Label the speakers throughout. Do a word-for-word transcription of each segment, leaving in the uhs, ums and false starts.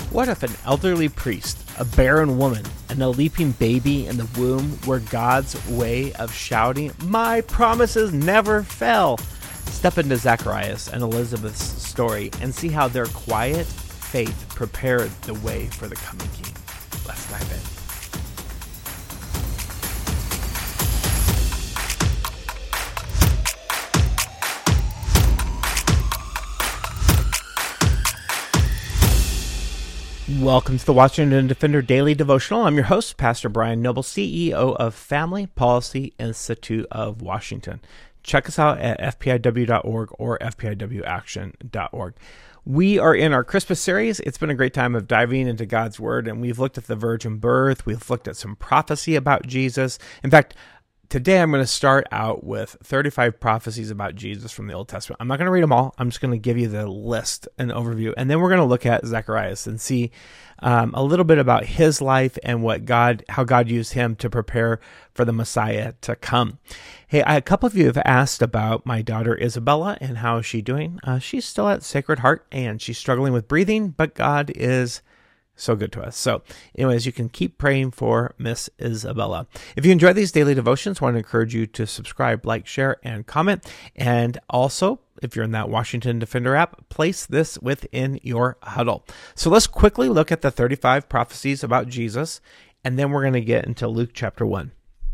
Speaker 1: What if an elderly priest, a barren woman, and a leaping baby in the womb were God's way of shouting, "My promises never fell"? Step into Zacharias and Elizabeth's story and see how their quiet faith prepared the way for the coming king. Let's dive in. Welcome to the Washington Defender Daily Devotional. I'm your host, Pastor Brian Noble, C E O of Family Policy Institute of Washington. Check us out at f p i w dot org or f p i w action dot org. We are in our Christmas series. It's been a great time of diving into God's Word, and we've looked at the virgin birth. We've looked at some prophecy about Jesus. In fact, today I'm going to start out with thirty-five prophecies about Jesus from the Old Testament. I'm not going to read them all. I'm just going to give you the list and overview. And then we're going to look at Zacharias and see um, a little bit about his life and what God, how God used him to prepare for the Messiah to come. Hey, I, a couple of you have asked about my daughter Isabella and how is she doing. Uh, she's still at Sacred Heart and she's struggling with breathing, but God is so good to us. So anyways, you can keep praying for Miss Isabella. If you enjoy these daily devotions, I want to encourage you to subscribe, like, share, and comment. And also, if you're in that Washington Defender app, place this within your huddle. So let's quickly look at the thirty-five prophecies about Jesus, and then we're going to get into Luke chapter one.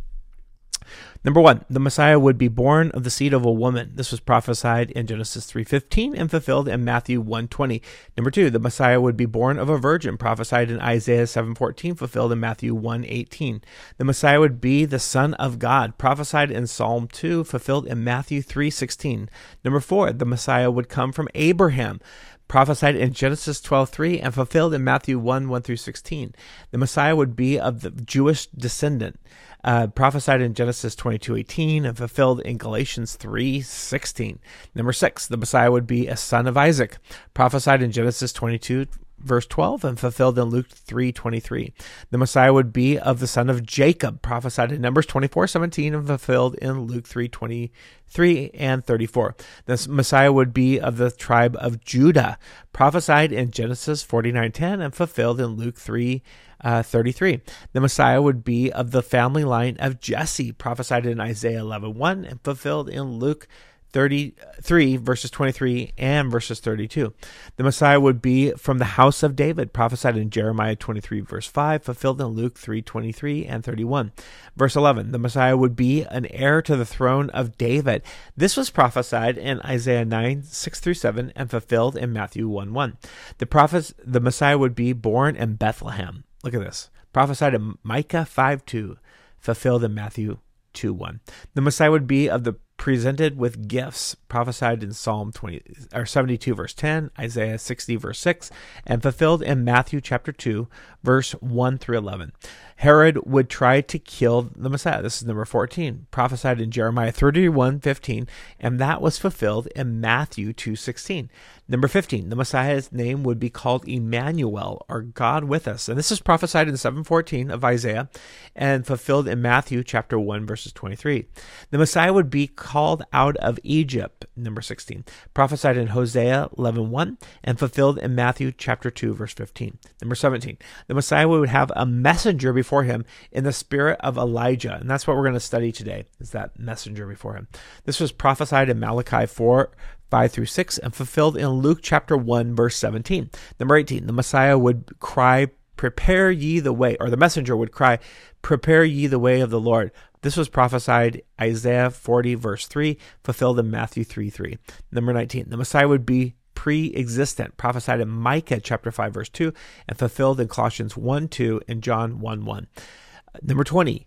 Speaker 1: Number one, the Messiah would be born of the seed of a woman. This was prophesied in Genesis three fifteen and fulfilled in Matthew one twenty. Number two, the Messiah would be born of a virgin, prophesied in Isaiah seven fourteen, fulfilled in Matthew one eighteen. The Messiah would be the Son of God, prophesied in Psalm two, fulfilled in Matthew three sixteen. Number four, the Messiah would come from Abraham, prophesied in Genesis twelve three and fulfilled in Matthew one one through sixteen. The Messiah would be of the Jewish descendant, Uh, prophesied in Genesis twenty-two eighteen and fulfilled in Galatians three sixteen. Number six, the Messiah would be a son of Isaac, prophesied in Genesis twenty-two verse twelve and fulfilled in Luke three twenty-three. The Messiah would be of the son of Jacob, prophesied in Numbers twenty-four seventeen and fulfilled in Luke three twenty-three and thirty-four. The Messiah would be of the tribe of Judah, prophesied in Genesis forty-nine ten and fulfilled in Luke three Uh, thirty-three. The Messiah would be of the family line of Jesse, prophesied in Isaiah eleven one and fulfilled in Luke thirty-three verses twenty-three and verses thirty-two. The Messiah would be from the house of David, prophesied in Jeremiah twenty-three verse five, fulfilled in Luke three twenty-three and thirty-one. Verse eleven, the Messiah would be an heir to the throne of David. This was prophesied in Isaiah nine six through seven and fulfilled in Matthew one one. The prophets, the Messiah would be born in Bethlehem. Look at this. Prophesied in Micah five two, fulfilled in Matthew two one. The Messiah would be of the presented with gifts, prophesied in Psalm twenty or seventy-two verse ten, Isaiah sixty verse six, and fulfilled in Matthew chapter two verse one through eleven. Herod would try to kill the Messiah. This is number fourteen, prophesied in Jeremiah thirty-one fifteen, and that was fulfilled in Matthew two sixteen. Number fifteen, the Messiah's name would be called Emmanuel, or God with us. And this is prophesied in seven fourteen of Isaiah and fulfilled in Matthew chapter one, verses twenty-three. The Messiah would be called out of Egypt, number sixteen, prophesied in Hosea eleven one and fulfilled in Matthew chapter two, verse fifteen. Number seventeen, the Messiah would have a messenger before him in the spirit of Elijah. And that's what we're going to study today, is that messenger before him. This was prophesied in Malachi four, five through six and fulfilled in Luke chapter one, verse seventeen. Number eighteen, the Messiah would cry, "Prepare ye the way," or the messenger would cry, "Prepare ye the way of the Lord." This was prophesied Isaiah forty, verse three, fulfilled in Matthew three three. Number nineteen, the Messiah would be pre-existent, prophesied in Micah chapter five, verse two, and fulfilled in Colossians one two and John one one. Number twenty,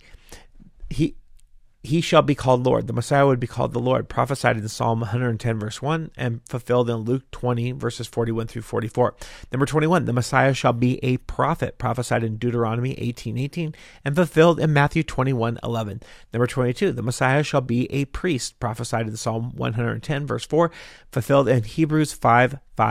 Speaker 1: he He shall be called Lord. The Messiah would be called the Lord, prophesied in Psalm one ten, verse one, and fulfilled in Luke twenty, verses forty-one through forty-four. Number twenty-one, the Messiah shall be a prophet, prophesied in Deuteronomy eighteen eighteen, and fulfilled in Matthew twenty-one eleven. Number twenty-two, the Messiah shall be a priest, prophesied in Psalm one ten, verse four, fulfilled in Hebrews five five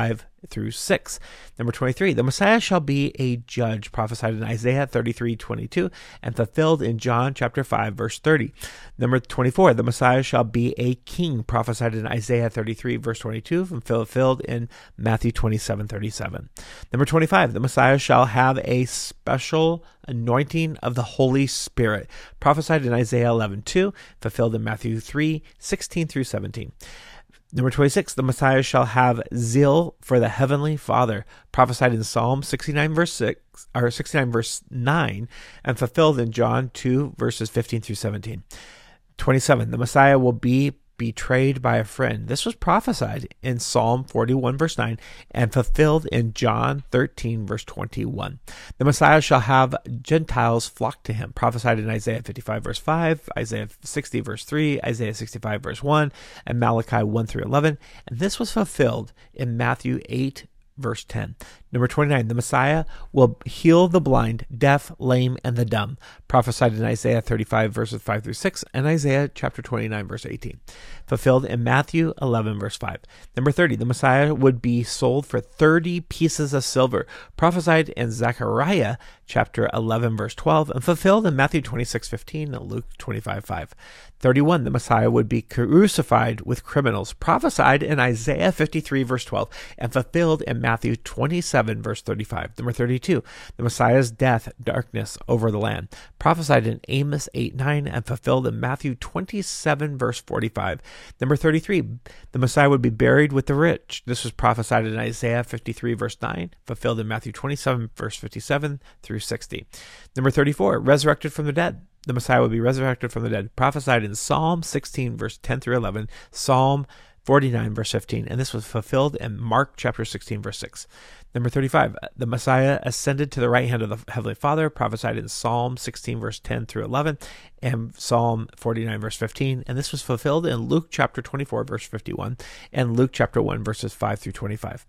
Speaker 1: through six. Number twenty-three, the Messiah shall be a judge, prophesied in Isaiah thirty-three twenty-two and fulfilled in John chapter five, verse thirty. Number twenty-four, the Messiah shall be a king, prophesied in Isaiah thirty-three, verse twenty-two and fulfilled in Matthew twenty-seven thirty-seven. Number twenty-five, the Messiah shall have a special anointing of the Holy Spirit, prophesied in Isaiah eleven two, fulfilled in Matthew three sixteen through seventeen. Number twenty-six, the Messiah shall have zeal for the heavenly Father, prophesied in Psalm sixty-nine verse six or sixty-nine verse nine and fulfilled in John two verses fifteen through seventeen. twenty-seven, the Messiah will be betrayed by a friend. This was prophesied in Psalm forty-one verse nine and fulfilled in John thirteen verse twenty-one. The Messiah shall have Gentiles flock to him, prophesied in Isaiah fifty-five verse five, Isaiah sixty verse three, Isaiah sixty-five verse one, and Malachi one through eleven. And this was fulfilled in Matthew eight verse ten. Number twenty-nine, the Messiah will heal the blind, deaf, lame, and the dumb, prophesied in Isaiah thirty-five verses five through six and Isaiah chapter twenty-nine verse eighteen, fulfilled in Matthew eleven verse five. Number thirty, the Messiah would be sold for thirty pieces of silver, prophesied in Zechariah chapter eleven verse twelve and fulfilled in Matthew twenty-six fifteen and Luke twenty-five five. thirty-one, the Messiah would be crucified with criminals, prophesied in Isaiah fifty-three verse twelve and fulfilled in Matthew twenty-seven verse thirty-five. Number thirty-two, the Messiah's death, darkness over the land, prophesied in Amos eight nine and fulfilled in Matthew twenty-seven verse forty-five. Number thirty-three, the Messiah would be buried with the rich. This was prophesied in Isaiah fifty-three verse nine, fulfilled in Matthew twenty-seven verse fifty-seven through sixty. Number thirty-four, resurrected from the dead. The Messiah would be resurrected from the dead, prophesied in Psalm sixteen verse ten through eleven, Psalm forty-nine verse fifteen, and this was fulfilled in Mark chapter sixteen verse six. Number thirty-five, the Messiah ascended to the right hand of the Heavenly Father, prophesied in Psalm sixteen verse ten through eleven and Psalm forty-nine verse fifteen, and this was fulfilled in Luke chapter twenty-four verse fifty-one and Luke chapter one verses five through twenty-five.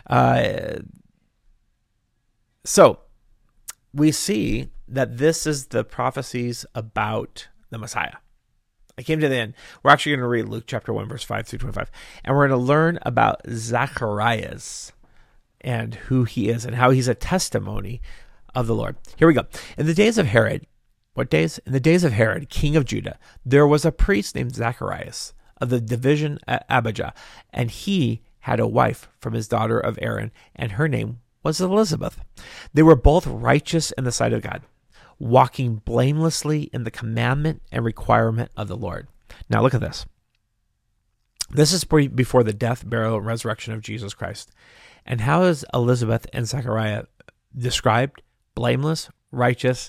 Speaker 1: Uh, so we see that this is the prophecies about the Messiah. I came to the end. We're actually going to read Luke chapter one, verse five through twenty-five, and we're going to learn about Zacharias and who he is and how he's a testimony of the Lord. Here we go. In the days of Herod, what days? In the days of Herod, king of Judah, there was a priest named Zacharias of the division of Abijah, and he had a wife from his daughter of Aaron, and her name was Elizabeth. They were both righteous in the sight of God, walking blamelessly in the commandment and requirement of the Lord. Now look at this. This is before the death, burial, and resurrection of Jesus Christ. And how is Elizabeth and Zechariah described? Blameless, righteous,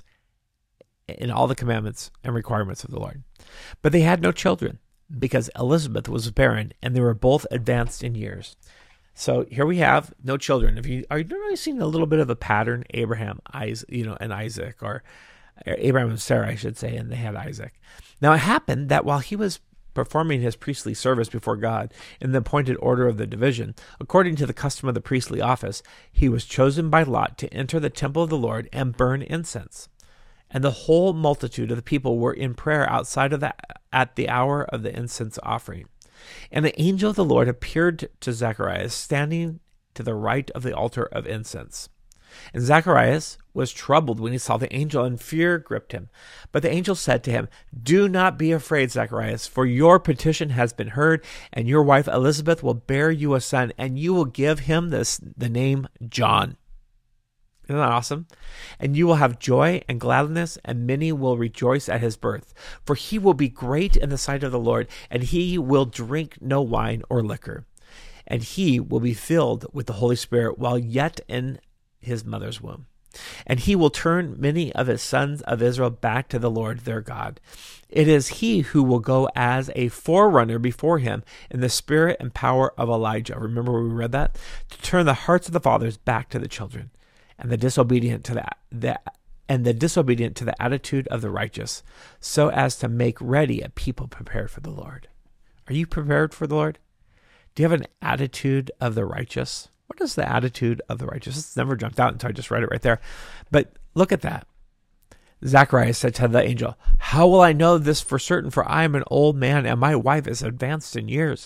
Speaker 1: in all the commandments and requirements of the Lord. But they had no children because Elizabeth was barren and they were both advanced in years. So here we have no children. If you are you really seeing a little bit of a pattern, Abraham, Isaac, you know, and Isaac, or Abraham and Sarah, I should say, and they had Isaac. Now it happened that while he was performing his priestly service before God in the appointed order of the division, according to the custom of the priestly office, he was chosen by lot to enter the temple of the Lord and burn incense. And the whole multitude of the people were in prayer outside of that at the hour of the incense offering. And the angel of the Lord appeared to Zacharias, standing to the right of the altar of incense. And Zacharias was troubled when he saw the angel, and fear gripped him. But the angel said to him, "Do not be afraid, Zacharias, for your petition has been heard, and your wife Elizabeth will bear you a son, and you will give him this, the name John." Isn't that awesome? "And you will have joy and gladness, and many will rejoice at his birth. For he will be great in the sight of the Lord, and he will drink no wine or liquor. And he will be filled with the Holy Spirit while yet in his mother's womb. And he will turn many of his sons of Israel back to the Lord their God. It is he who will go as a forerunner before him in the spirit and power of Elijah." Remember we read that? "To turn the hearts of the fathers back to the children, and the disobedient to the, the and the disobedient to the attitude of the righteous, so as to make ready a people prepared for the Lord." Are you prepared for the Lord? Do you have an attitude of the righteous? What is the attitude of the righteous? It's never jumped out until I just read it right there. But look at that. Zacharias said to the angel, "How will I know this for certain? For I am an old man, and my wife is advanced in years."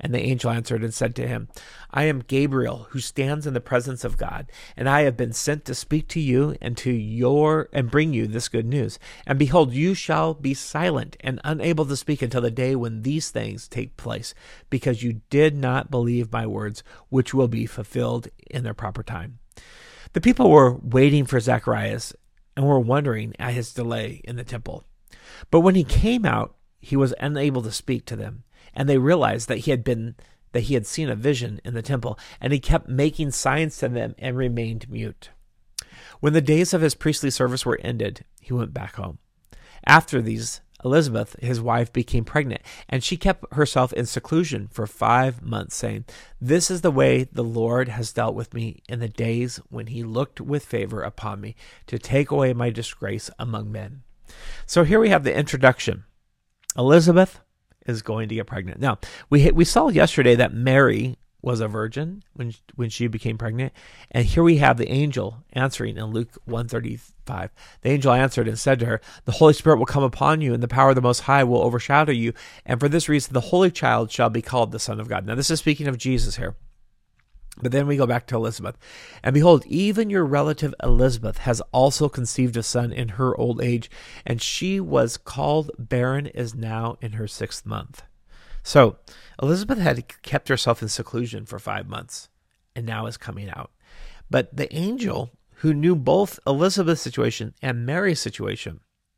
Speaker 1: And the angel answered and said to him, I am Gabriel, who stands in the presence of God, and I have been sent to speak to you and to your and bring you this good news. And behold, you shall be silent and unable to speak until the day when these things take place, because you did not believe my words, which will be fulfilled in their proper time. The people were waiting for Zacharias and were wondering at his delay in the temple. But when he came out, he was unable to speak to them. And they realized that he had been that he had seen a vision in the temple, and he kept making signs to them and remained mute. When the days of his priestly service were ended, he went back home. After these, Elizabeth, his wife, became pregnant, and she kept herself in seclusion for five months, saying, This is the way the Lord has dealt with me in the days when he looked with favor upon me to take away my disgrace among men. So here we have the introduction. Elizabeth is going to get pregnant. Now, we we saw yesterday that Mary was a virgin when when she became pregnant, and here we have the angel answering in Luke one thirty-five. The angel answered and said to her, The Holy Spirit will come upon you, and the power of the Most High will overshadow you, and for this reason the Holy Child shall be called the Son of God. Now, this is speaking of Jesus here. But then we go back to Elizabeth. And behold, even your relative Elizabeth has also conceived a son in her old age, and she was called barren, is now in her sixth month. So Elizabeth had kept herself in seclusion for five months, and now is coming out. But the angel, who knew both Elizabeth's situation and Mary's situation,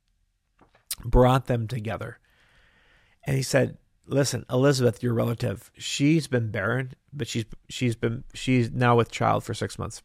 Speaker 1: brought them together. And he said, Listen, Elizabeth, your relative, she's been barren, but she's she's been she's now with child for six months.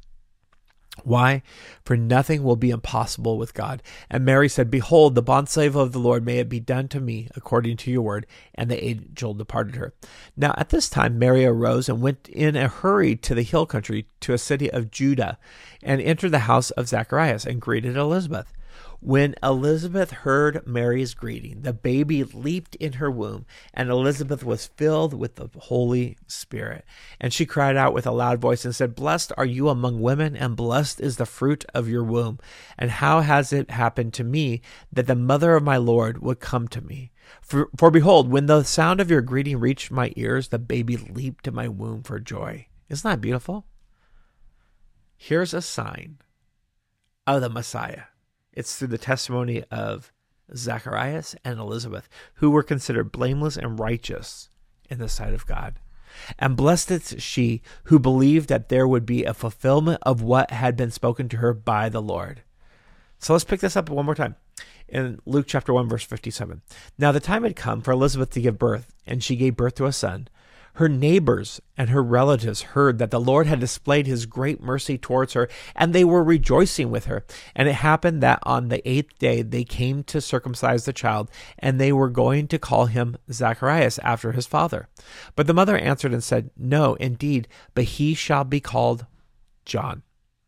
Speaker 1: Why? For nothing will be impossible with God. And Mary said, Behold, the bondslave of the Lord, may it be done to me according to your word. And the angel departed her. Now at this time Mary arose and went in a hurry to the hill country, to a city of Judah, and entered the house of Zacharias and greeted Elizabeth. When Elizabeth heard Mary's greeting, the baby leaped in her womb, and Elizabeth was filled with the Holy Spirit. And she cried out with a loud voice and said, Blessed are you among women, and blessed is the fruit of your womb. And how has it happened to me that the mother of my Lord would come to me? For, for behold, when the sound of your greeting reached my ears, the baby leaped in my womb for joy. Isn't that beautiful? Here's a sign of the Messiah. It's through the testimony of Zacharias and Elizabeth, who were considered blameless and righteous in the sight of God. And blessed is she who believed that there would be a fulfillment of what had been spoken to her by the Lord. So let's pick this up one more time. In Luke chapter one, verse fifty-seven. Now the time had come for Elizabeth to give birth, and she gave birth to a son. Her neighbors and her relatives heard that the Lord had displayed his great mercy towards her, and they were rejoicing with her. And it happened that on the eighth day they came to circumcise the child, and they were going to call him Zacharias after his father. But the mother answered and said, No, indeed, but he shall be called John.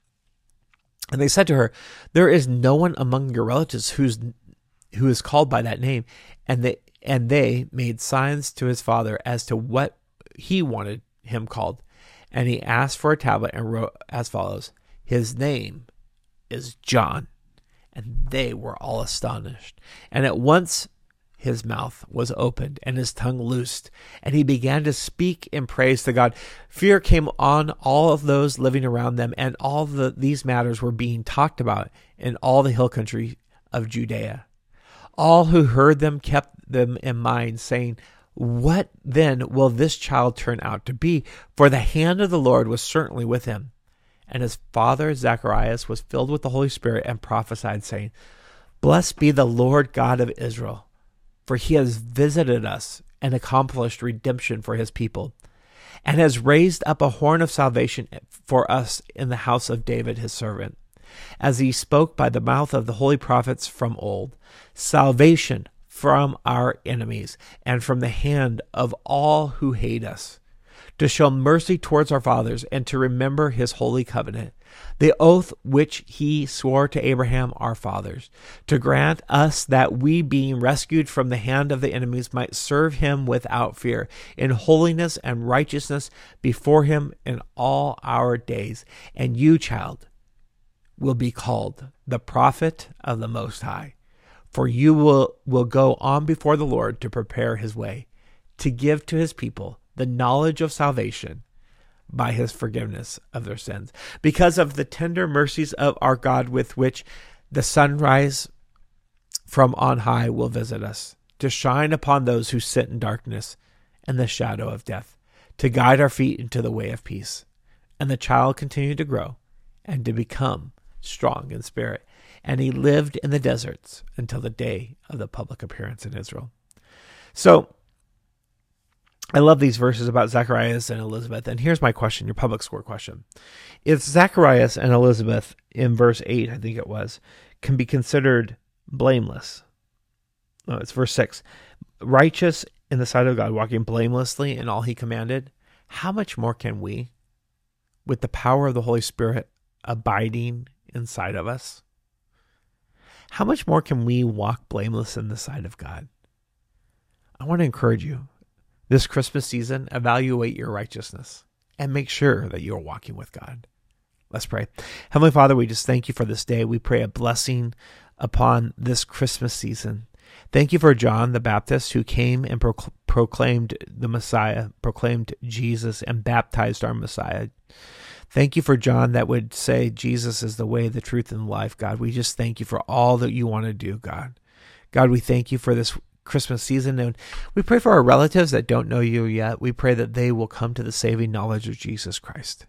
Speaker 1: And they said to her, There is no one among your relatives who's who is called by that name. And they and they made signs to his father as to what he wanted him called. And he asked for a tablet and wrote as follows, His name is John. And they were all astonished. And at once his mouth was opened and his tongue loosed, and he began to speak in praise to God. Fear came on all of those living around them, and all the, these matters were being talked about in all the hill country of Judea. All who heard them kept them in mind, saying, What then will this child turn out to be? For the hand of the Lord was certainly with him. And his father Zacharias was filled with the Holy Spirit and prophesied, saying, Blessed be the Lord God of Israel, for he has visited us and accomplished redemption for his people, and has raised up a horn of salvation for us in the house of David his servant, as he spoke by the mouth of the holy prophets from old, salvation from our enemies and from the hand of all who hate us, to show mercy towards our fathers and to remember his holy covenant, the oath which he swore to Abraham our fathers, to grant us that we, being rescued from the hand of the enemies, might serve him without fear, in holiness and righteousness before him in all our days. And you, child, will be called the prophet of the Most High, for you will, will go on before the Lord to prepare his way, to give to his people the knowledge of salvation by his forgiveness of their sins. Because of the tender mercies of our God with which the sunrise from on high will visit us, to shine upon those who sit in darkness and the shadow of death, to guide our feet into the way of peace. And the child continued to grow and to become strong in spirit. And he lived in the deserts until the day of the public appearance in Israel. So I love these verses about Zacharias and Elizabeth. And here's my question, your public score question. If Zacharias and Elizabeth in verse eight, I think it was, can be considered blameless. No, it's verse six. Righteous in the sight of God, walking blamelessly in all he commanded. How much more can we, with the power of the Holy Spirit abiding inside of us, how much more can we walk blameless in the sight of God? I want to encourage you, this Christmas season, evaluate your righteousness and make sure that you're walking with God. Let's pray. Heavenly Father, we just thank you for this day. We pray a blessing upon this Christmas season. Thank you for John the Baptist, who came and pro- proclaimed the Messiah, proclaimed Jesus, and baptized our Messiah. Thank you for John that would say Jesus is the way, the truth, and the life, God. We just thank you for all that you want to do, God. God, we thank you for this Christmas season, and we pray for our relatives that don't know you yet. We pray that they will come to the saving knowledge of Jesus Christ.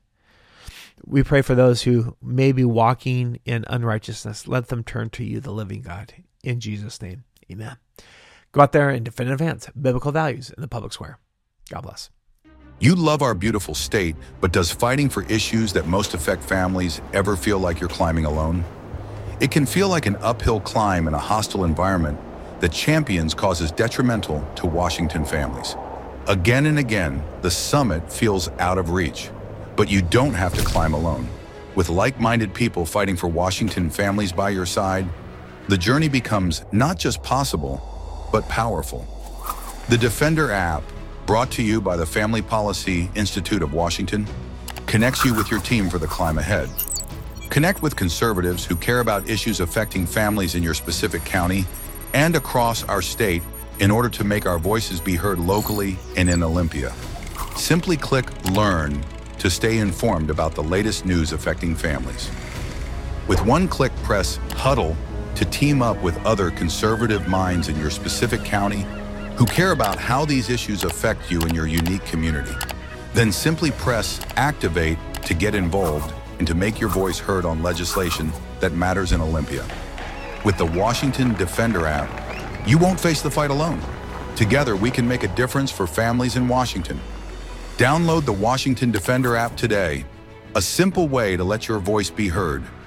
Speaker 1: We pray for those who may be walking in unrighteousness. Let them turn to you, the living God. In Jesus' name, amen. Go out there and defend and advance biblical values in the public square. God bless.
Speaker 2: You love our beautiful state, but does fighting for issues that most affect families ever feel like you're climbing alone? It can feel like an uphill climb in a hostile environment that champions causes detrimental to Washington families. Again and again, the summit feels out of reach, but you don't have to climb alone. With like-minded people fighting for Washington families by your side, the journey becomes not just possible, but powerful. The Defender app, brought to you by the Family Policy Institute of Washington, connects you with your team for the climb ahead. Connect with conservatives who care about issues affecting families in your specific county and across our state in order to make our voices be heard locally and in Olympia. Simply click Learn to stay informed about the latest news affecting families. With one click, press Huddle to team up with other conservative minds in your specific county who care about how these issues affect you in your unique community. Then simply press Activate to get involved and to make your voice heard on legislation that matters in Olympia. With the Washington Defender app, you won't face the fight alone. Together, we can make a difference for families in Washington. Download the Washington Defender app today, a simple way to let your voice be heard.